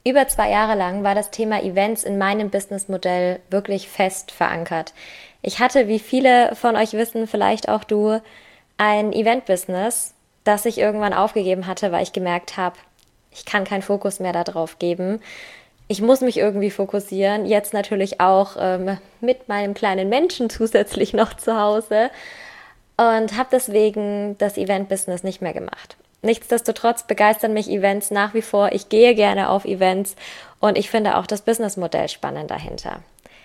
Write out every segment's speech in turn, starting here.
Über 2 Jahre lang war das Thema Events in meinem Businessmodell wirklich fest verankert. Ich hatte, wie viele von euch wissen, vielleicht auch du, ein Event-Business, das ich irgendwann aufgegeben hatte, weil ich gemerkt habe, ich kann keinen Fokus mehr darauf geben. Ich muss mich irgendwie fokussieren, jetzt natürlich auch mit meinem kleinen Menschen zusätzlich noch zu Hause und habe deswegen das Event-Business nicht mehr gemacht. Nichtsdestotrotz begeistern mich Events nach wie vor. Ich gehe gerne auf Events und ich finde auch das Businessmodell spannend dahinter.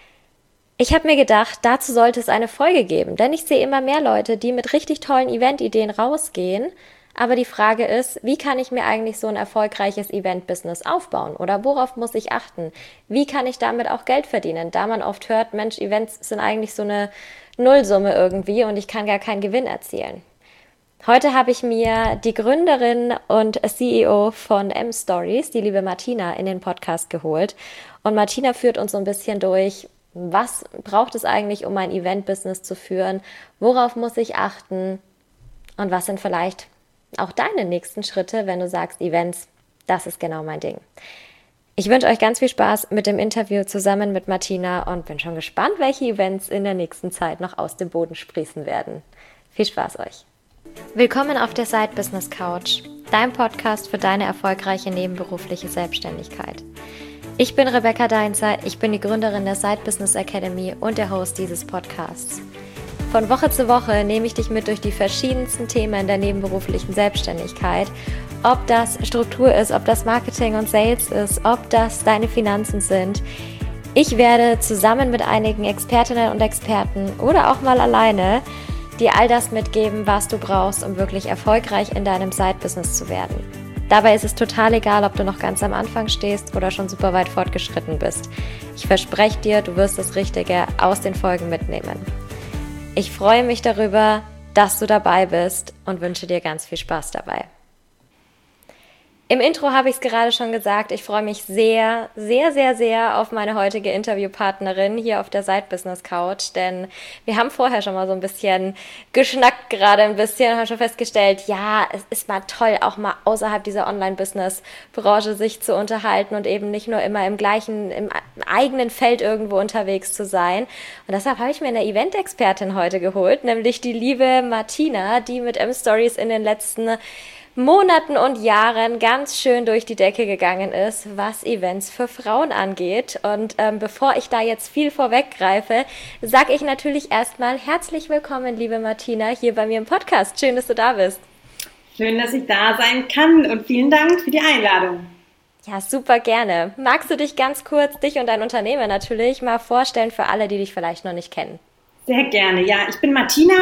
Ich habe mir gedacht, dazu sollte es eine Folge geben, denn ich sehe immer mehr Leute, die mit richtig tollen Event-Ideen rausgehen. Aber die Frage ist, wie kann ich mir eigentlich so ein erfolgreiches Event-Business aufbauen? Oder worauf muss ich achten? Wie kann ich damit auch Geld verdienen? Da man oft hört, Mensch, Events sind eigentlich so eine Nullsumme irgendwie und ich kann gar keinen Gewinn erzielen. Heute habe ich mir die Gründerin und CEO von M-Stories, die liebe Martina, in den Podcast geholt. Und Martina führt uns so ein bisschen durch, was braucht es eigentlich, um ein Event-Business zu führen? Worauf muss ich achten? Und was sind vielleicht auch deine nächsten Schritte, wenn du sagst, Events, das ist genau mein Ding. Ich wünsche euch ganz viel Spaß mit dem Interview zusammen mit Martina und bin schon gespannt, welche Events in der nächsten Zeit noch aus dem Boden sprießen werden. Viel Spaß euch! Willkommen auf der Side Business Couch, dein Podcast für deine erfolgreiche nebenberufliche Selbstständigkeit. Ich bin Rebecca Deinzer, ich bin die Gründerin der Side Business Academy und der Host dieses Podcasts. Von Woche zu Woche nehme ich dich mit durch die verschiedensten Themen der nebenberuflichen Selbstständigkeit. Ob das Struktur ist, ob das Marketing und Sales ist, ob das deine Finanzen sind. Ich werde zusammen mit einigen Expertinnen und Experten oder auch mal alleine dir all das mitgeben, was du brauchst, um wirklich erfolgreich in deinem Side-Business zu werden. Dabei ist es total egal, ob du noch ganz am Anfang stehst oder schon super weit fortgeschritten bist. Ich verspreche dir, du wirst das Richtige aus den Folgen mitnehmen. Ich freue mich darüber, dass du dabei bist und wünsche dir ganz viel Spaß dabei. Im Intro habe ich es gerade schon gesagt, ich freue mich sehr, sehr, sehr, sehr auf meine heutige Interviewpartnerin hier auf der Side Business Couch, denn wir haben vorher schon mal so ein bisschen geschnackt, gerade ein bisschen, haben schon festgestellt, ja, es ist mal toll, auch mal außerhalb dieser Online-Business-Branche sich zu unterhalten und eben nicht nur immer im eigenen Feld irgendwo unterwegs zu sein. Und deshalb habe ich mir eine Event-Expertin heute geholt, nämlich die liebe Martina, die mit M-Stories in den letzten Monaten und Jahren ganz schön durch die Decke gegangen ist, was Events für Frauen angeht. Und bevor ich da jetzt viel vorweggreife, sage ich natürlich erstmal herzlich willkommen, liebe Martina, hier bei mir im Podcast. Schön, dass du da bist. Schön, dass ich da sein kann und vielen Dank für die Einladung. Ja, super gerne. Magst du dich ganz kurz, dich und dein Unternehmen natürlich, mal vorstellen für alle, die dich vielleicht noch nicht kennen? Sehr gerne. Ja, ich bin Martina,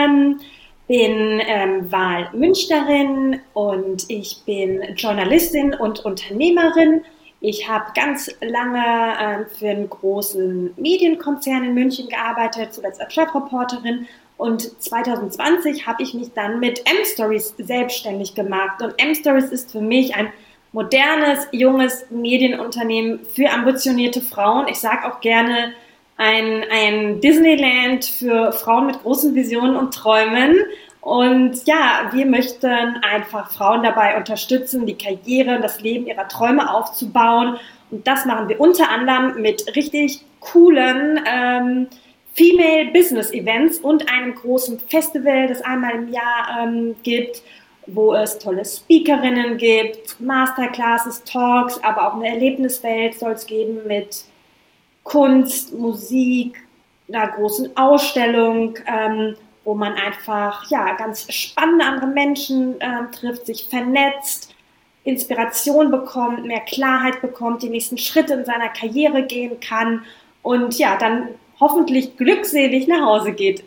bin Wahlmünchnerin und ich bin Journalistin und Unternehmerin. Ich habe ganz lange für einen großen Medienkonzern in München gearbeitet, zuletzt als Chefreporterin. Und 2020 habe ich mich dann mit M-Stories selbstständig gemacht. Und M-Stories ist für mich ein modernes, junges Medienunternehmen für ambitionierte Frauen. Ich sage auch gerne ein Disneyland für Frauen mit großen Visionen und Träumen. Und ja, wir möchten einfach Frauen dabei unterstützen, die Karriere und das Leben ihrer Träume aufzubauen. Und das machen wir unter anderem mit richtig coolen Female Business Events und einem großen Festival, das einmal im Jahr gibt, wo es tolle Speakerinnen gibt, Masterclasses, Talks, aber auch eine Erlebniswelt soll es geben mit Kunst, Musik, einer großen Ausstellung, wo man einfach ganz spannende andere Menschen trifft, sich vernetzt, Inspiration bekommt, mehr Klarheit bekommt, die nächsten Schritte in seiner Karriere gehen kann und ja, dann hoffentlich glückselig nach Hause geht.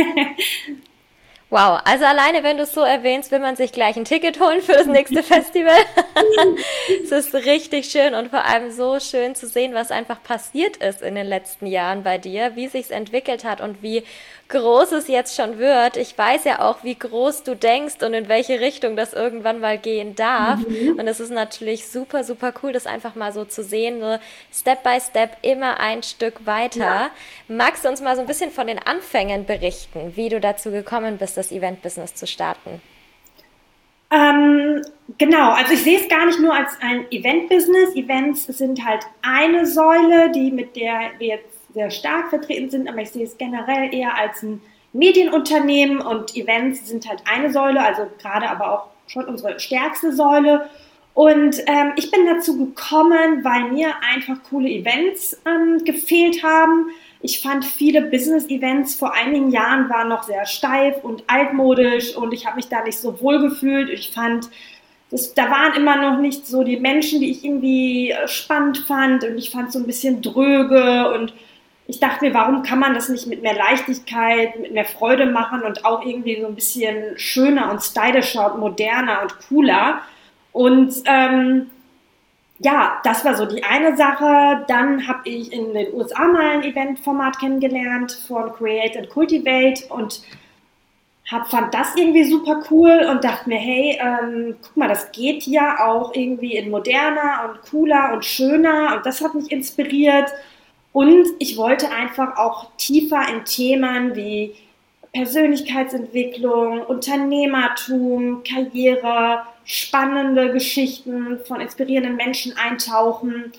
Wow, also alleine, wenn du es so erwähnst, will man sich gleich ein Ticket holen für das nächste Festival. Es ist richtig schön und vor allem so schön zu sehen, was einfach passiert ist in den letzten Jahren bei dir, wie sich's entwickelt hat und wie groß es jetzt schon wird. Ich weiß ja auch, wie groß du denkst und in welche Richtung das irgendwann mal gehen darf. Und es ist natürlich super, super cool, das einfach mal so zu sehen, so Step by Step immer ein Stück weiter. Ja. Magst du uns mal so ein bisschen von den Anfängen berichten, wie du dazu gekommen bist, das Event-Business zu starten? Ähm, genau, also ich sehe es gar nicht nur als ein Event-Business. Events sind halt eine Säule, mit der wir jetzt sehr stark vertreten sind, aber ich sehe es generell eher als ein Medienunternehmen und Events sind halt eine Säule, also gerade aber auch schon unsere stärkste Säule. Und ich bin dazu gekommen, weil mir einfach coole Events gefehlt haben. Ich fand viele Business-Events vor einigen Jahren waren noch sehr steif und altmodisch und ich habe mich da nicht so wohl gefühlt. Ich fand, da waren immer noch nicht so die Menschen, die ich irgendwie spannend fand und ich fand es so ein bisschen dröge und ich dachte mir, warum kann man das nicht mit mehr Leichtigkeit, mit mehr Freude machen und auch irgendwie so ein bisschen schöner und stylischer und moderner und cooler. Und ja, das war so die eine Sache. Dann habe ich in den USA mal ein Eventformat kennengelernt von Create and Cultivate und fand das irgendwie super cool und dachte mir, hey, guck mal, das geht ja auch irgendwie in moderner und cooler und schöner und das hat mich inspiriert. Und ich wollte einfach auch tiefer in Themen wie Persönlichkeitsentwicklung, Unternehmertum, Karriere, spannende Geschichten von inspirierenden Menschen eintauchen.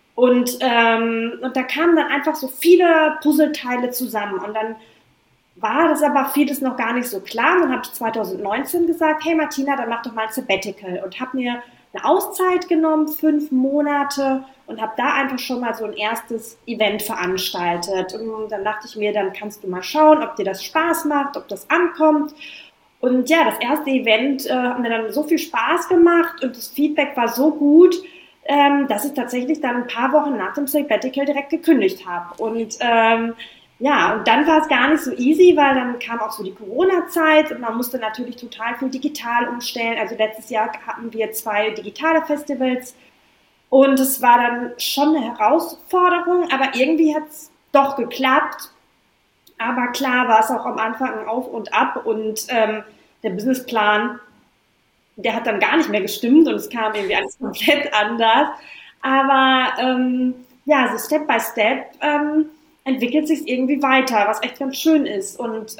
Und da kamen dann einfach so viele Puzzleteile zusammen. Und dann war das aber vieles noch gar nicht so klar. Und dann habe ich 2019 gesagt, hey Martina, dann mach doch mal ein Sabbatical. Und habe mir eine Auszeit genommen, 5 Monate und habe da einfach schon mal so ein erstes Event veranstaltet. Und dann dachte ich mir, dann kannst du mal schauen, ob dir das Spaß macht, ob das ankommt. Und ja, das erste Event hat mir dann so viel Spaß gemacht und das Feedback war so gut, dass ich tatsächlich dann ein paar Wochen nach dem Sabbatical direkt gekündigt habe. Und ja, und dann war es gar nicht so easy, weil dann kam auch so die Corona-Zeit und man musste natürlich total viel digital umstellen. Also letztes Jahr hatten wir 2 digitale Festivals und es war dann schon eine Herausforderung, aber irgendwie hat es doch geklappt. Aber klar war es auch am Anfang ein Auf und Ab und der Businessplan, der hat dann gar nicht mehr gestimmt und es kam irgendwie alles komplett anders. Aber ja, so Step by Step entwickelt sich irgendwie weiter, was echt ganz schön ist. Und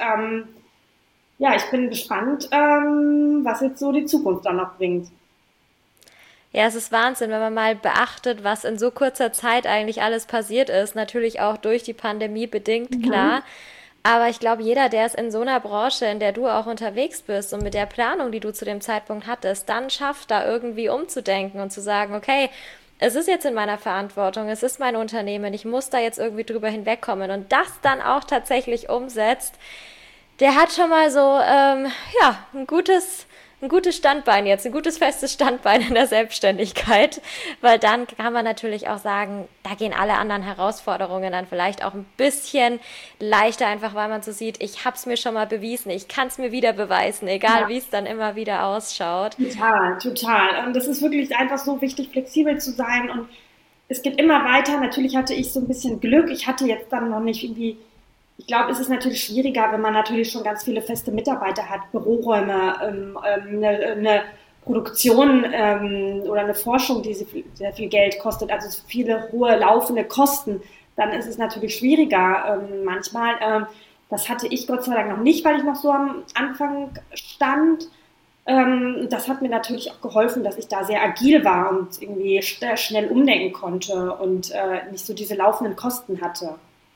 ja, ich bin gespannt, was jetzt so die Zukunft dann noch bringt. Ja, es ist Wahnsinn, wenn man mal beachtet, was in so kurzer Zeit eigentlich alles passiert ist. Natürlich auch durch die Pandemie bedingt, klar. Mhm. Aber ich glaube, jeder, der es in so einer Branche, in der du auch unterwegs bist und mit der Planung, die du zu dem Zeitpunkt hattest, dann schafft, da irgendwie umzudenken und zu sagen, okay, es ist jetzt in meiner Verantwortung, es ist mein Unternehmen, ich muss da jetzt irgendwie drüber hinwegkommen und das dann auch tatsächlich umsetzt, der hat schon mal so, ja, ein gutes Standbein jetzt, ein gutes festes Standbein in der Selbstständigkeit, weil dann kann man natürlich auch sagen, da gehen alle anderen Herausforderungen dann vielleicht auch ein bisschen leichter, einfach weil man so sieht, ich habe es mir schon mal bewiesen, ich kann es mir wieder beweisen, egal Ja. wie es dann immer wieder ausschaut. Total, total. Und das ist wirklich einfach so wichtig, flexibel zu sein. Und es geht immer weiter. Natürlich hatte ich so ein bisschen Glück. Ich hatte jetzt dann noch nicht irgendwie, ich glaube, es ist natürlich schwieriger, wenn man natürlich schon ganz viele feste Mitarbeiter hat, Büroräume, eine Produktion oder eine Forschung, die sehr viel Geld kostet, also viele hohe laufende Kosten. Dann ist es natürlich schwieriger manchmal. Das hatte ich Gott sei Dank noch nicht, weil ich noch so am Anfang stand. Das hat mir natürlich auch geholfen, dass ich da sehr agil war und irgendwie schnell umdenken konnte und nicht so diese laufenden Kosten hatte.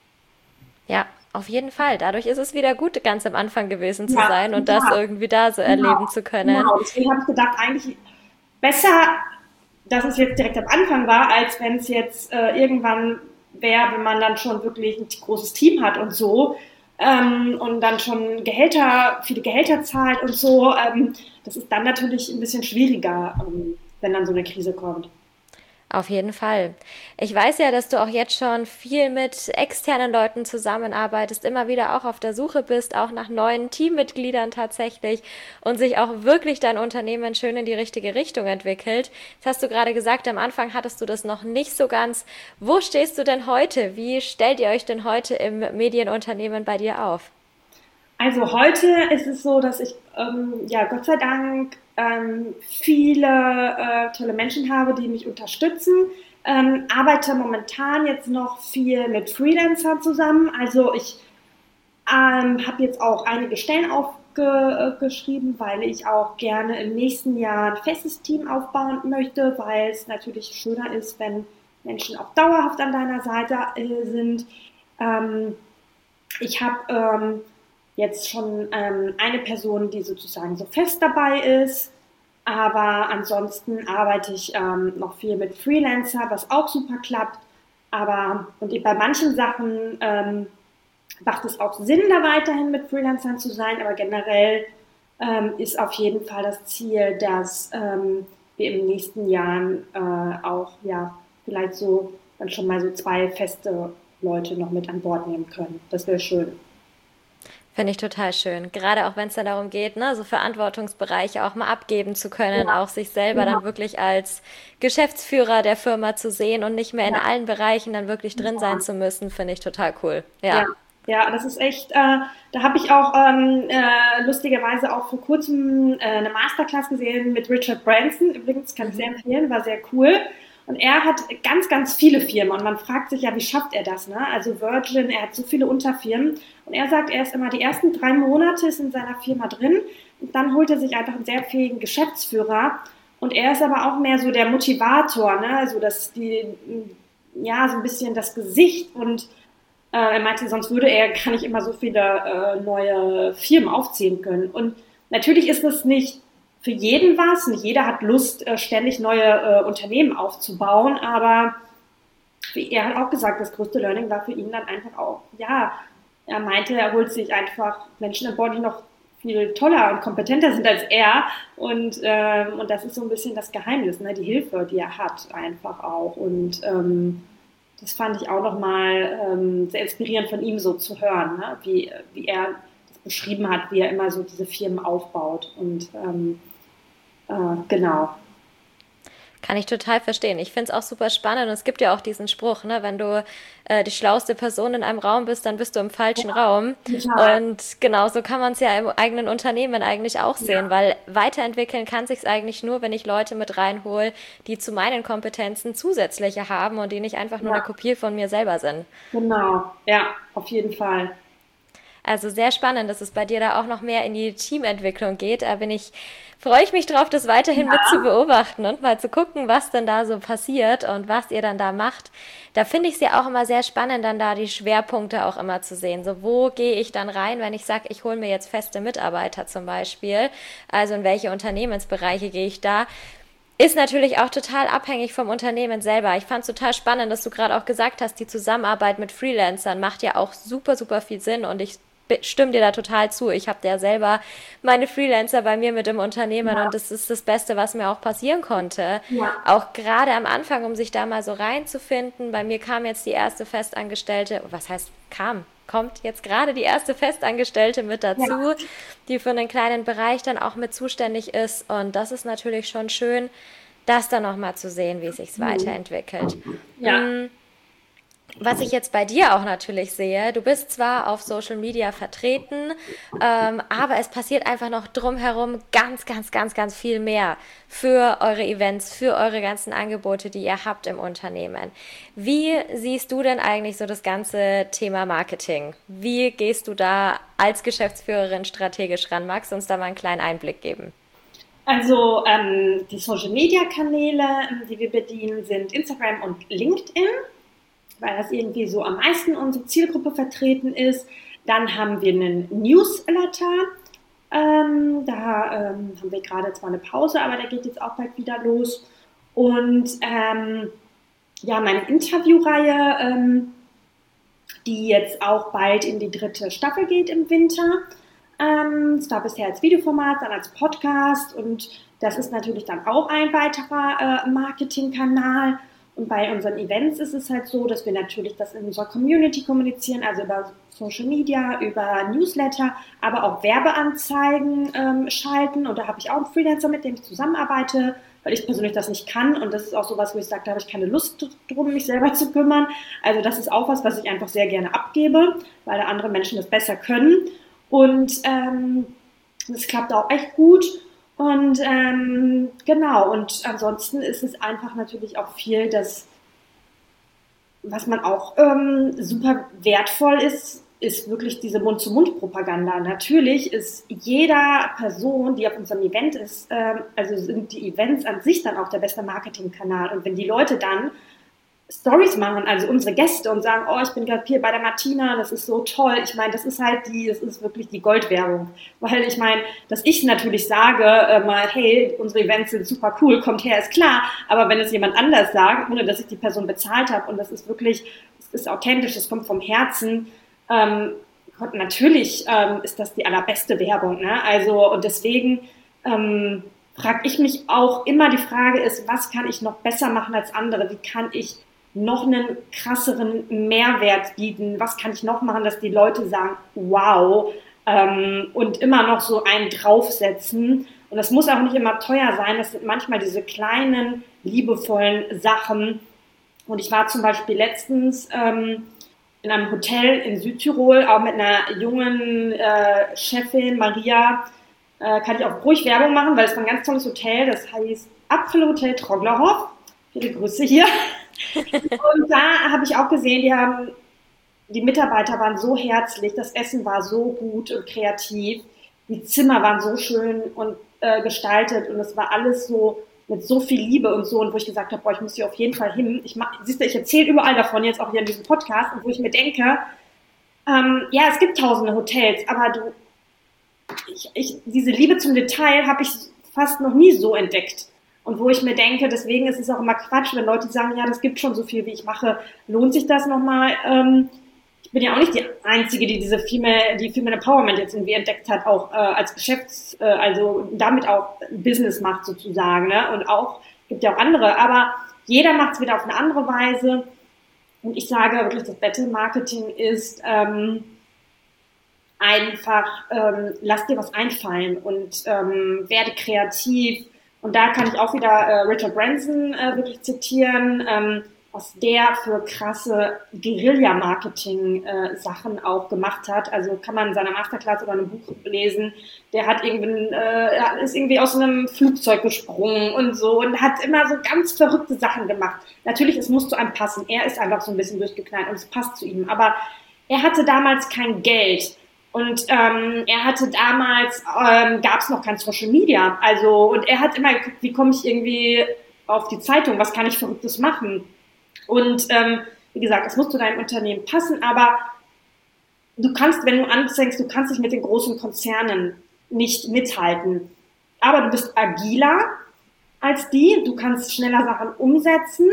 Ja, auf jeden Fall. Dadurch ist es wieder gut, ganz am Anfang gewesen zu Ja, sein und das total. irgendwie da so Genau, erleben zu können. genau. Deswegen habe ich gedacht, eigentlich besser, dass es jetzt direkt am Anfang war, als wenn es jetzt irgendwann wäre, wenn man dann schon wirklich ein großes Team hat und so und dann schon viele Gehälter zahlt und so. Das ist dann natürlich ein bisschen schwieriger, wenn dann so eine Krise kommt. Auf jeden Fall. Ich weiß ja, dass du auch jetzt schon viel mit externen Leuten zusammenarbeitest, immer wieder auch auf der Suche bist, auch nach neuen Teammitgliedern tatsächlich und sich auch wirklich dein Unternehmen schön in die richtige Richtung entwickelt. Jetzt hast du gerade gesagt, am Anfang hattest du das noch nicht so ganz. Wo stehst du denn heute? Wie stellt ihr euch denn heute im Medienunternehmen bei dir auf? Also heute ist es so, dass ich ja Gott sei Dank viele tolle Menschen habe, die mich unterstützen. Arbeite momentan jetzt noch viel mit Freelancern zusammen. Also ich habe jetzt auch einige Stellen geschrieben, weil ich auch gerne im nächsten Jahr ein festes Team aufbauen möchte, weil es natürlich schöner ist, wenn Menschen auch dauerhaft an deiner Seite sind. Ich habe jetzt schon eine Person, die sozusagen so fest dabei ist, aber ansonsten arbeite ich noch viel mit Freelancer, was auch super klappt. Und bei manchen Sachen macht es auch Sinn, da weiterhin mit Freelancern zu sein, aber generell ist auf jeden Fall das Ziel, dass wir im nächsten Jahren auch ja vielleicht so dann schon mal so 2 feste Leute noch mit an Bord nehmen können. Das wäre schön. Finde ich total schön. Gerade auch wenn es dann darum geht, ne, so Verantwortungsbereiche auch mal abgeben zu können, Ja, auch sich selber genau. dann wirklich als Geschäftsführer der Firma zu sehen und nicht mehr in Ja, allen Bereichen dann wirklich drin sein ja. zu müssen, finde ich total cool. Ja, Ja. ja, das ist echt, da habe ich auch lustigerweise auch vor kurzem eine Masterclass gesehen mit Richard Branson. Übrigens kann ich sehr empfehlen, war sehr cool. Und er hat ganz, ganz viele Firmen und man fragt sich ja, wie schafft er das, ne? Also Virgin, er hat so viele Unterfirmen und er sagt, er ist immer die ersten 3 Monate ist in seiner Firma drin und dann holt er sich einfach einen sehr fähigen Geschäftsführer und er ist aber auch mehr so der Motivator, ne? Also ja, so ein bisschen das Gesicht und er meinte, sonst würde er gar nicht immer so viele neue Firmen aufziehen können. Und natürlich ist das nicht für jeden was. Nicht jeder hat Lust, ständig neue Unternehmen aufzubauen. Aber wie er hat auch gesagt, das größte Learning war für ihn dann einfach auch, ja, er meinte, er holt sich einfach Menschen an Bord, die noch viel toller und kompetenter sind als er. Und das ist so ein bisschen das Geheimnis, ne? Die Hilfe, die er hat, einfach auch. Und das fand ich auch nochmal sehr inspirierend von ihm so zu hören, ne? Wie er das beschrieben hat, wie er immer so diese Firmen aufbaut. Und genau. Kann ich total verstehen. Ich finde es auch super spannend. Und es gibt ja auch diesen Spruch, ne, wenn du die schlauste Person in einem Raum bist, dann bist du im falschen Raum. Total. Und genauso kann man es ja im eigenen Unternehmen eigentlich auch sehen, Ja, weil weiterentwickeln kann sich eigentlich nur, wenn ich Leute mit reinhole, die zu meinen Kompetenzen zusätzliche haben und die nicht einfach nur eine ja, Kopie von mir selber sind. genau. Ja, auf jeden Fall. Also sehr spannend, dass es bei dir da auch noch mehr in die Teamentwicklung geht. Freue ich mich drauf, das weiterhin mit zu Ja, beobachten und mal zu gucken, was denn da so passiert und was ihr dann da macht. Da finde ich es ja auch immer sehr spannend, dann da die Schwerpunkte auch immer zu sehen. So, wo gehe ich dann rein, wenn ich sage, ich hole mir jetzt feste Mitarbeiter zum Beispiel? Also in welche Unternehmensbereiche gehe ich da? Ist natürlich auch total abhängig vom Unternehmen selber. Ich fand es total spannend, dass du gerade auch gesagt hast, die Zusammenarbeit mit Freelancern macht ja auch super, super viel Sinn und ich stimme dir da total zu. Ich habe ja selber meine Freelancer bei mir mit im Unternehmen und ja, das ist das Beste, was mir auch passieren konnte. ja, Auch gerade am Anfang, um sich da mal so reinzufinden. Bei mir kam jetzt die erste Festangestellte, was heißt kam? Kommt jetzt gerade die erste Festangestellte mit ja, dazu, die für einen kleinen Bereich dann auch mit zuständig ist. Und das ist natürlich schon schön, das dann noch mal zu sehen, wie es sich mhm. weiterentwickelt. Ja, Was ich jetzt bei dir auch natürlich sehe, du bist zwar auf Social Media vertreten, aber es passiert einfach noch drumherum ganz, ganz, ganz, ganz viel mehr für eure Events, für eure ganzen Angebote, die ihr habt im Unternehmen. Wie siehst du denn eigentlich so das ganze Thema Marketing? Wie gehst du da als Geschäftsführerin strategisch ran? Magst du uns da mal einen kleinen Einblick geben? also die Social-Media-Kanäle, die wir bedienen, sind Instagram und LinkedIn, weil das irgendwie so am meisten unsere Zielgruppe vertreten ist. Dann haben wir einen Newsletter. Da haben wir gerade zwar eine Pause, aber der geht jetzt auch bald wieder los. Und ja, meine Interviewreihe, die jetzt auch bald in die 3. Staffel geht im Winter. Es war bisher als Videoformat, dann als Podcast und das ist natürlich dann auch ein weiterer Marketingkanal. Und bei unseren Events ist es halt so, dass wir natürlich das in unserer Community kommunizieren, also über Social Media, über Newsletter, aber auch Werbeanzeigen schalten. Und da habe ich auch einen Freelancer, mit dem ich zusammenarbeite, weil ich persönlich das nicht kann. Und das ist auch sowas, wo ich sage, da habe ich keine Lust drum, mich selber zu kümmern. Also das ist auch was ich einfach sehr gerne abgebe, weil da andere Menschen das besser können. Und das klappt auch echt gut. Und genau, und ansonsten ist es einfach natürlich auch viel, was man auch super wertvoll ist, ist wirklich diese Mund-zu-Mund-Propaganda. Natürlich ist jeder Person, die auf unserem Event ist, also sind die Events an sich dann auch der beste Marketingkanal. Und wenn die Leute dann Stories machen, also unsere Gäste und sagen, oh, ich bin gerade hier bei der Martina, das ist so toll. Ich meine, das ist wirklich die Goldwerbung. Weil ich meine, dass ich natürlich sage, hey, unsere Events sind super cool, kommt her, ist klar. Aber wenn es jemand anders sagt, ohne dass ich die Person bezahlt habe und das ist wirklich, es ist authentisch, es kommt vom Herzen, natürlich ist das die allerbeste Werbung. Ne? Also, und deswegen frage ich mich auch immer, die Frage ist, was kann ich noch besser machen als andere? Wie kann ich noch einen krasseren Mehrwert bieten? Was kann ich noch machen, dass die Leute sagen, wow, und immer noch so einen draufsetzen? Und das muss auch nicht immer teuer sein. Das sind manchmal diese kleinen, liebevollen Sachen. Und ich war zum Beispiel letztens in einem Hotel in Südtirol, auch mit einer jungen Chefin, Maria. Kann ich auch ruhig Werbung machen, weil es war ein ganz tolles Hotel. Das heißt Apfelhotel Troglerhof. Viele Grüße hier. Und da habe ich auch gesehen, die Mitarbeiter waren so herzlich, das Essen war so gut und kreativ, die Zimmer waren so schön und gestaltet und es war alles so mit so viel Liebe und so, und wo ich gesagt habe, boah, ich muss hier auf jeden Fall hin. Siehst du, ich erzähle überall davon, jetzt auch hier in diesem Podcast, und wo ich mir denke, ja, es gibt tausende Hotels, aber diese Liebe zum Detail habe ich fast noch nie so entdeckt. Und wo ich mir denke, deswegen ist es auch immer Quatsch, wenn Leute sagen, ja, das gibt schon so viel, wie ich mache, lohnt sich das nochmal? Ich bin ja auch nicht die Einzige, die die Female Empowerment jetzt irgendwie entdeckt hat, auch als also damit auch Business macht sozusagen, ne? Und auch, gibt ja auch andere, aber jeder macht es wieder auf eine andere Weise. Und ich sage wirklich, das Battle Marketing ist einfach, lass dir was einfallen und werde kreativ. Und da kann ich auch wieder Richard Branson wirklich zitieren, was der für krasse Guerilla-Marketing-Sachen auch gemacht hat. Also kann man in seiner Masterclass oder einem Buch lesen. Der hat ist irgendwie aus einem Flugzeug gesprungen und so und hat immer so ganz verrückte Sachen gemacht. Natürlich, es muss zu einem passen. Er ist einfach so ein bisschen durchgeknallt und es passt zu ihm. Aber er hatte damals kein Geld. Und er hatte damals, gab es noch kein Social Media. Also, und er hat immer geguckt, wie komme ich irgendwie auf die Zeitung, was kann ich Verrücktes machen? Und wie gesagt, es muss zu deinem Unternehmen passen, aber du kannst, wenn du anfängst, du kannst dich mit den großen Konzernen nicht mithalten. Aber du bist agiler als die, du kannst schneller Sachen umsetzen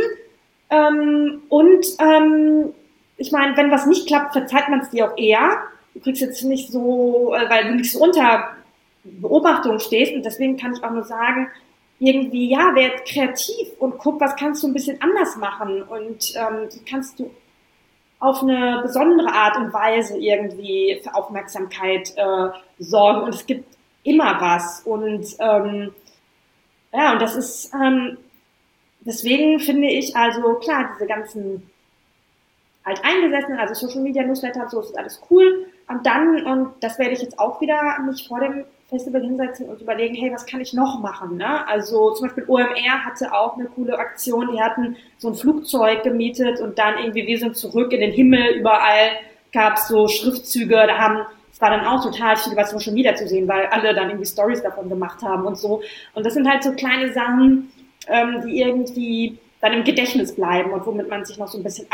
ich meine, wenn was nicht klappt, verzeiht man es dir auch eher. Du kriegst jetzt nicht so, weil du nicht so unter Beobachtung stehst, und deswegen kann ich auch nur sagen, irgendwie, ja, werd kreativ und guck, was kannst du ein bisschen anders machen, und kannst du auf eine besondere Art und Weise irgendwie für Aufmerksamkeit sorgen, und es gibt immer was, und ja, und das ist deswegen finde ich, also klar, diese ganzen alteingesessenen, also Social Media, Newsletter, so ist alles cool. Und das werde ich jetzt auch wieder mich vor dem Festival hinsetzen und überlegen, hey, was kann ich noch machen? Ne? Also zum Beispiel OMR hatte auch eine coole Aktion, die hatten so ein Flugzeug gemietet und dann irgendwie, wir sind zurück in den Himmel, überall gab es so Schriftzüge, es war dann auch total viel über Social Media zu sehen, weil alle dann irgendwie Stories davon gemacht haben und so. Und das sind halt so kleine Sachen, die irgendwie dann im Gedächtnis bleiben und womit man sich noch so ein bisschen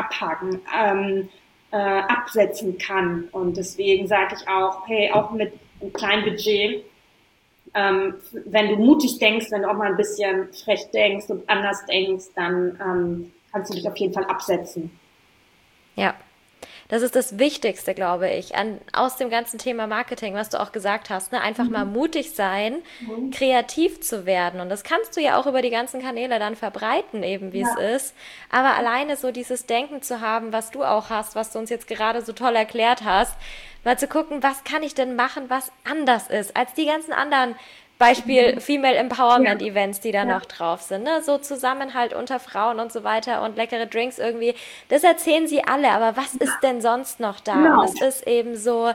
absetzen kann. Und deswegen sage ich auch, hey, auch mit einem kleinen Budget, wenn du mutig denkst, wenn du auch mal ein bisschen frech denkst und anders denkst, dann kannst du dich auf jeden Fall absetzen. Ja, das ist das Wichtigste, glaube ich, aus dem ganzen Thema Marketing, was du auch gesagt hast, ne? Einfach mal mutig sein, Mhm. kreativ zu werden. Und das kannst du ja auch über die ganzen Kanäle dann verbreiten, eben wie es Ja, ist. Aber alleine so dieses Denken zu haben, was du auch hast, was du uns jetzt gerade so toll erklärt hast, mal zu gucken, was kann ich denn machen, was anders ist als die ganzen anderen Beispiel Female ja, Empowerment Events, die da ja, noch drauf sind, ne? So Zusammenhalt unter Frauen und so weiter und leckere Drinks irgendwie. Das erzählen sie alle, aber was ist denn sonst noch da? Und genau. es ist eben so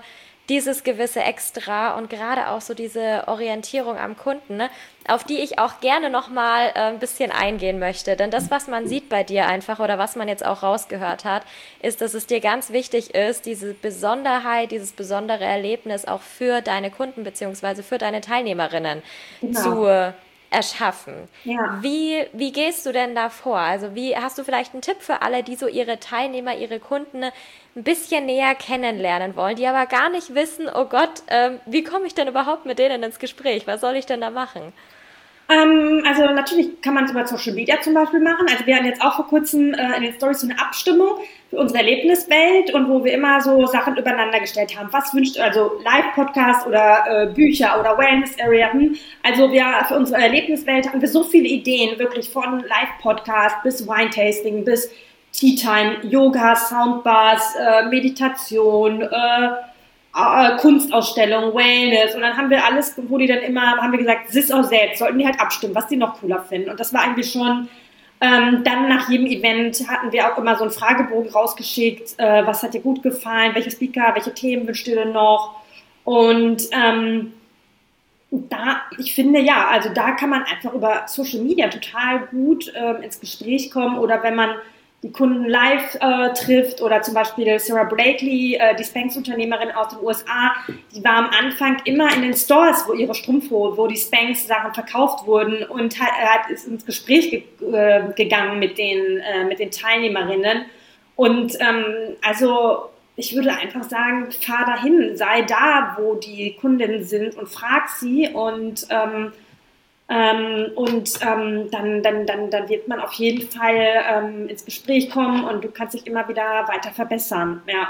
dieses gewisse Extra und gerade auch so diese Orientierung am Kunden, ne, auf die ich auch gerne nochmal ein bisschen eingehen möchte. Denn das, was man sieht bei dir einfach oder was man jetzt auch rausgehört hat, ist, dass es dir ganz wichtig ist, diese Besonderheit, dieses besondere Erlebnis auch für deine Kunden beziehungsweise für deine Teilnehmerinnen zu Genau. erschaffen. Ja. Wie gehst du denn da vor? Also wie hast du vielleicht einen Tipp für alle, die so ihre Teilnehmer, ihre Kunden ein bisschen näher kennenlernen wollen, die aber gar nicht wissen, oh Gott, wie komme ich denn überhaupt mit denen ins Gespräch? Was soll ich denn da machen? Also natürlich kann man es über Social Media zum Beispiel machen. Also wir hatten jetzt auch vor kurzem in den Stories so eine Abstimmung für unsere Erlebniswelt und wo wir immer so Sachen übereinander gestellt haben. Was wünscht also Live-Podcast oder Bücher oder Wellness-Area? Also wir für unsere Erlebniswelt hatten wir so viele Ideen, wirklich von Live-Podcast bis Wine-Tasting bis Tea Time, Yoga, Soundbars, Meditation, Kunstausstellung, Wellness und dann haben wir alles, wo die dann immer, haben wir gesagt, sis auch selbst, sollten die halt abstimmen, was die noch cooler finden und das war eigentlich schon, dann nach jedem Event hatten wir auch immer so einen Fragebogen rausgeschickt, was hat dir gut gefallen, welche Speaker, welche Themen wünschst du denn noch und da, ich finde ja, also da kann man einfach über Social Media total gut ins Gespräch kommen oder wenn man die Kunden live trifft oder zum Beispiel Sarah Blakely, die Spanx-Unternehmerin aus den USA, die war am Anfang immer in den Stores, wo ihre Strumpfhose, wo die Spanx-Sachen verkauft wurden und ist ins Gespräch gegangen mit den Teilnehmerinnen und also ich würde einfach sagen, fahr dahin, sei da, wo die Kundinnen sind und frag sie dann wird man auf jeden Fall ins Gespräch kommen und du kannst dich immer wieder weiter verbessern. Ja,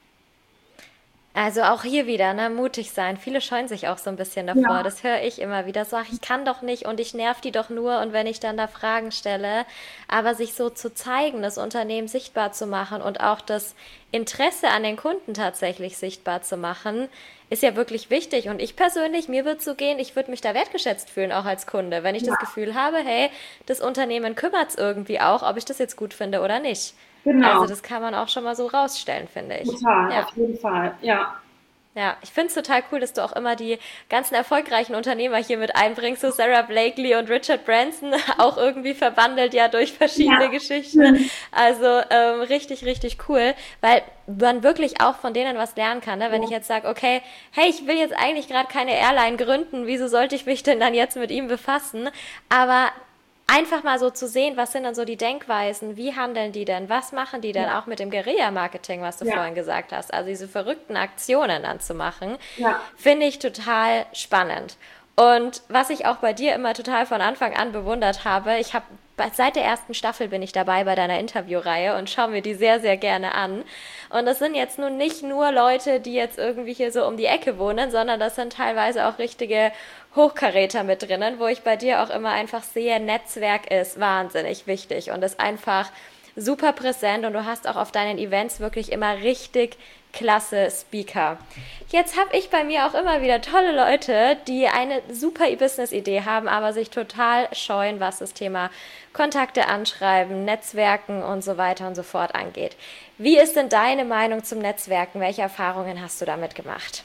Also auch hier wieder, ne, mutig sein. Viele scheuen sich auch so ein bisschen davor. ja, Das höre ich immer wieder. So, ach, ich kann doch nicht und ich nerv die doch nur und wenn ich dann da Fragen stelle. Aber sich so zu zeigen, das Unternehmen sichtbar zu machen und auch das Interesse an den Kunden tatsächlich sichtbar zu machen, ist ja wirklich wichtig. Und ich persönlich, mir wird so gehen, ich würde mich da wertgeschätzt fühlen, auch als Kunde, wenn ich das ja, Gefühl habe, hey, das Unternehmen kümmert es irgendwie auch, ob ich das jetzt gut finde oder nicht. Also genau. das kann man auch schon mal so rausstellen, finde ich. Total, Ja. auf jeden Fall. Ja, Ja, ich finde es total cool, dass du auch immer die ganzen erfolgreichen Unternehmer hier mit einbringst, so Sarah Blakely und Richard Branson, auch irgendwie verwandelt ja durch verschiedene ja, Geschichten. schön. Also richtig, richtig cool, weil man wirklich auch von denen was lernen kann. Ne? Wenn ich Ja, jetzt sage, okay, hey, ich will jetzt eigentlich gerade keine Airline gründen, wieso sollte ich mich denn dann jetzt mit ihm befassen? Aber einfach mal so zu sehen, was sind dann so die Denkweisen, wie handeln die denn, was machen die denn ja, auch mit dem Guerilla-Marketing, was du ja, vorhin gesagt hast, also diese verrückten Aktionen dann zu machen, ja, finde ich total spannend. Und was ich auch bei dir immer total von Anfang an bewundert habe, ich habe seit der ersten Staffel bin ich dabei bei deiner Interviewreihe und schaue mir die sehr, sehr gerne an. Und das sind jetzt nun nicht nur Leute, die jetzt irgendwie hier so um die Ecke wohnen, sondern das sind teilweise auch richtige Hochkaräter mit drinnen, wo ich bei dir auch immer einfach sehe, Netzwerk ist wahnsinnig wichtig und ist einfach super präsent und du hast auch auf deinen Events wirklich immer richtig klasse Speaker. Jetzt habe ich bei mir auch immer wieder tolle Leute, die eine super E-Business-Idee haben, aber sich total scheuen, was das Thema Kontakte anschreiben, Netzwerken und so weiter und so fort angeht. Wie ist denn deine Meinung zum Netzwerken? Welche Erfahrungen hast du damit gemacht?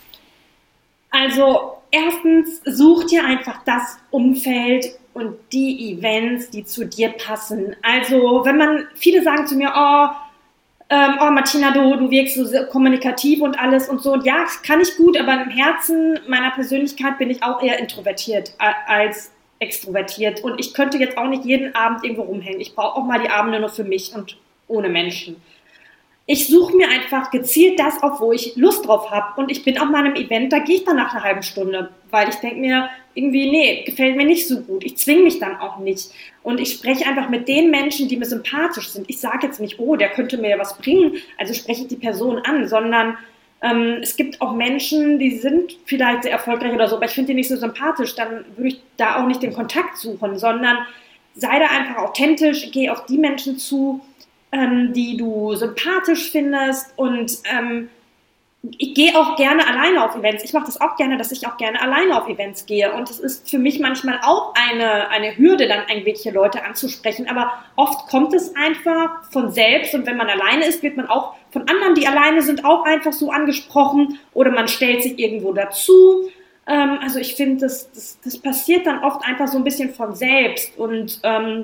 also erstens, such dir einfach das Umfeld und die Events, die zu dir passen. Also wenn man, viele sagen zu mir, oh Martina, du wirkst so sehr kommunikativ und alles und so. Und ja, das kann ich gut, aber im Herzen meiner Persönlichkeit bin ich auch eher introvertiert als extrovertiert. Und ich könnte jetzt auch nicht jeden Abend irgendwo rumhängen. Ich brauche auch mal die Abende nur für mich und ohne Menschen. Ich suche mir einfach gezielt das auf, wo ich Lust drauf habe. Und ich bin auf meinem Event, da gehe ich dann nach einer halben Stunde, weil ich denke mir irgendwie, nee, gefällt mir nicht so gut. Ich zwinge mich dann auch nicht. Und ich spreche einfach mit den Menschen, die mir sympathisch sind. Ich sage jetzt nicht, oh, der könnte mir ja was bringen, also spreche ich die Person an, sondern es gibt auch Menschen, die sind vielleicht sehr erfolgreich oder so, aber ich finde die nicht so sympathisch, dann würde ich da auch nicht den Kontakt suchen, sondern sei da einfach authentisch, geh auf die Menschen zu, die du sympathisch findest und ich gehe auch gerne alleine auf Events. Ich mache das auch gerne, dass ich auch gerne alleine auf Events gehe. Und es ist für mich manchmal auch eine Hürde, dann irgendwelche Leute anzusprechen. Aber oft kommt es einfach von selbst. Und wenn man alleine ist, wird man auch von anderen, die alleine sind, auch einfach so angesprochen. Oder man stellt sich irgendwo dazu. Also ich finde, das passiert dann oft einfach so ein bisschen von selbst. Und